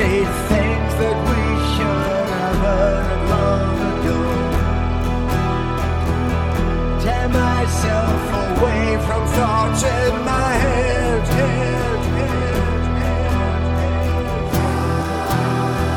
say things that we should have heard long ago. Tell myself